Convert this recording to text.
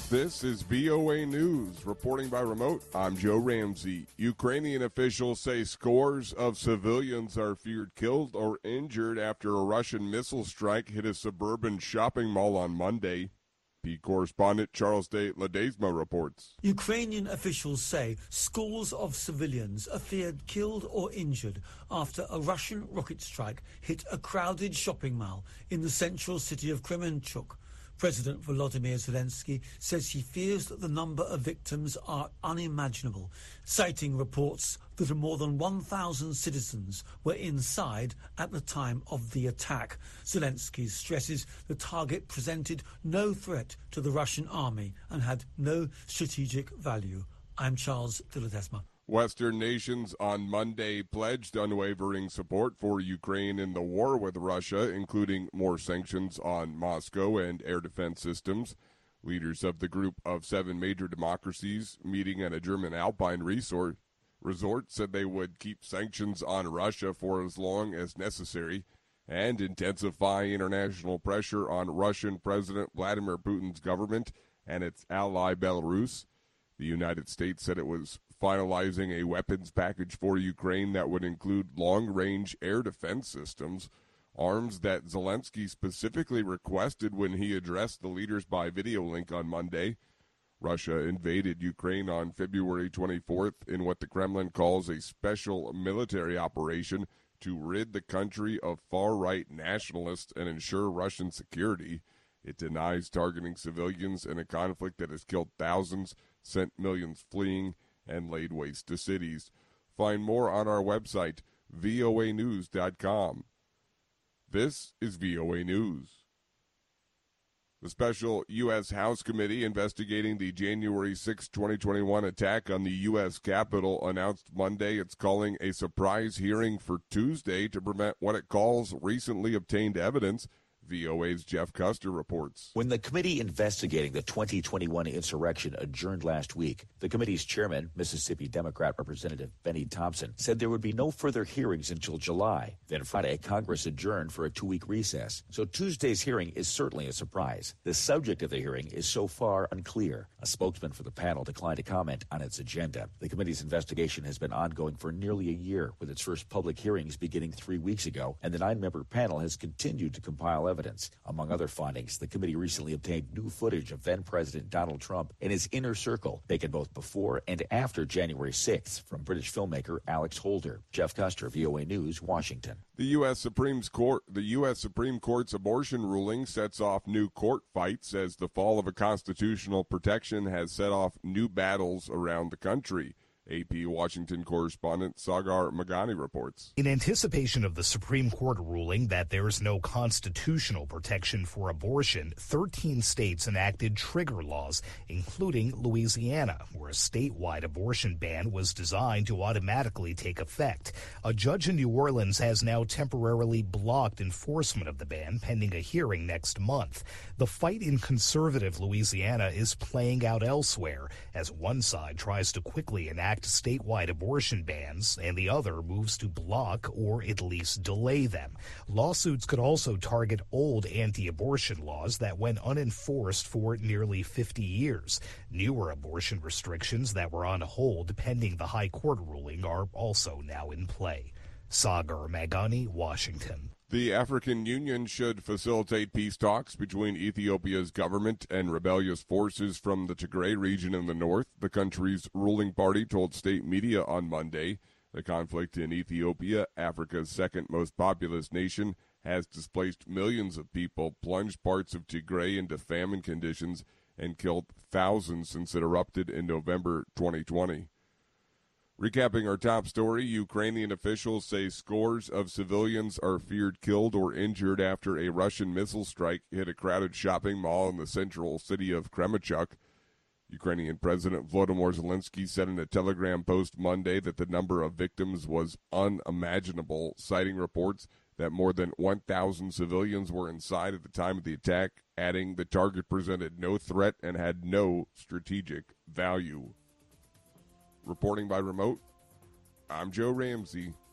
This is VOA News. Reporting by remote, I'm Joe Ramsey. Ukrainian officials say scores of civilians are feared killed or injured after a Russian missile strike hit a suburban shopping mall on Monday. P correspondent Charles de Ledesma reports. Ukrainian officials say scores of civilians are feared killed or injured after a Russian rocket strike hit a crowded shopping mall in the central city of Kremenchuk. President Volodymyr Zelensky says he fears that the number of victims are unimaginable, citing reports that more than 1,000 citizens were inside at the time of the attack. Zelensky stresses the target presented no threat to the Russian army and had no strategic value. I'm Charles de Ledesma. Western nations on Monday pledged unwavering support for Ukraine in the war with Russia, including more sanctions on Moscow and air defense systems. Leaders of the group of 7 major democracies meeting at a German Alpine resort said they would keep sanctions on Russia for as long as necessary and intensify international pressure on Russian President Vladimir Putin's government and its ally Belarus. The United States said it was finalizing a weapons package for Ukraine that would include long-range air defense systems, arms that Zelensky specifically requested when he addressed the leaders by video link on Monday. Russia invaded Ukraine on February 24th in what the Kremlin calls a special military operation to rid the country of far-right nationalists and ensure Russian security. It denies targeting civilians in a conflict that has killed thousands, sent millions fleeing, and laid waste to cities. Find more on our website, voanews.com. This is VOA News. The special U.S. House Committee investigating the January 6, 2021 attack on the U.S. Capitol announced Monday it's calling a surprise hearing for Tuesday to prevent what it calls recently obtained evidence. VOA's Jeff Custer reports. When the committee investigating the 2021 insurrection adjourned last week, the committee's chairman, Mississippi Democrat Representative Benny Thompson, said there would be no further hearings until July. Then Friday, Congress adjourned for a 2-week recess. So Tuesday's hearing is certainly a surprise. The subject of the hearing is so far unclear. A spokesman for the panel declined to comment on its agenda. The committee's investigation has been ongoing for nearly a year, with its first public hearings beginning 3 weeks ago, and the 9-member panel has continued to compile evidence. Among other findings, the committee recently obtained new footage of then-President Donald Trump and his inner circle, taken both before and after January 6th from British filmmaker Alex Holder. Jeff Custer, VOA News, Washington. The U.S. Supreme Court's abortion ruling sets off new court fights as the fall of a constitutional protection has set off new battles around the country. AP Washington correspondent Sagar Magani reports. In anticipation of the Supreme Court ruling that there is no constitutional protection for abortion, 13 states enacted trigger laws, including Louisiana, where a statewide abortion ban was designed to automatically take effect. A judge in New Orleans has now temporarily blocked enforcement of the ban pending a hearing next month. The fight in conservative Louisiana is playing out elsewhere as one side tries to quickly enact statewide abortion bans and the other moves to block or at least delay them. Lawsuits could also target old anti-abortion laws that went unenforced for nearly 50 years. Newer abortion restrictions that were on hold pending the high court ruling are also now in play. Sagar Magani, Washington. The African Union should facilitate peace talks between Ethiopia's government and rebellious forces from the Tigray region in the north, the country's ruling party told state media on Monday. The conflict in Ethiopia, Africa's second most populous nation, has displaced millions of people, plunged parts of Tigray into famine conditions, and killed thousands since it erupted in November 2020. Recapping our top story, Ukrainian officials say scores of civilians are feared killed or injured after a Russian missile strike hit a crowded shopping mall in the central city of Kremenchuk. Ukrainian President Volodymyr Zelensky said in a Telegram post Monday that the number of victims was unimaginable, citing reports that more than 1,000 civilians were inside at the time of the attack, adding the target presented no threat and had no strategic value. Reporting by remote, I'm Joe Ramsey.